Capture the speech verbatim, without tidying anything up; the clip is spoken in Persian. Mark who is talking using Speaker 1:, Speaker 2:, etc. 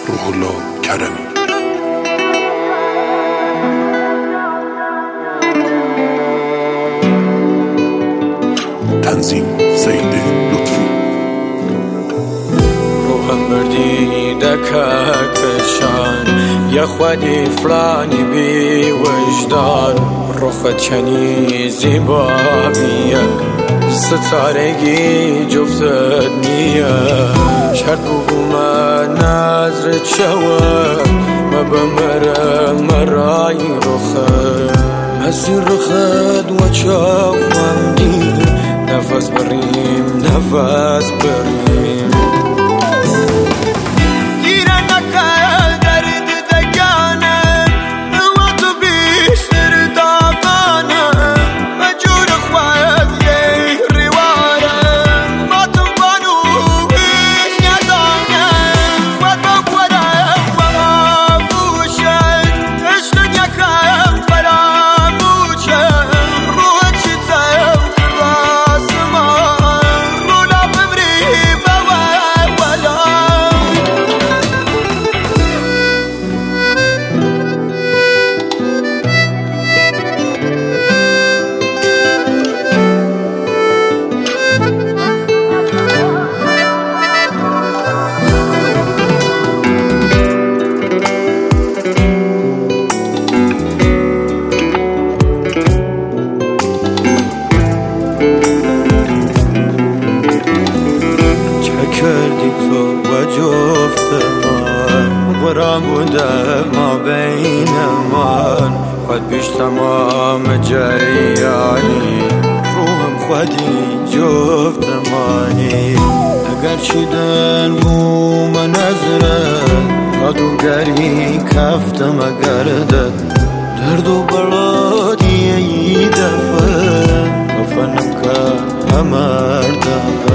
Speaker 1: روح الله کرمی. تنظیم سید لطفی.
Speaker 2: روحم بردی دکتشان یا خودی فلانی بی وجدان، روخت چنی زیبا بیه ستارگی جفتت نیه، شرط بگو من نظرت شوه ما بمرم مرای روخت مسیر روخت و چاوم دی نفس بریم نفس بریم کردی تو و جفت من قرآن بوده ما بین من خود پیش تمام جریانی روحم خودی جفت منی اگر چیدن بو من نظرت جادوگری کفتم اگرده درد و بلادی ای دفن کفنم که همرده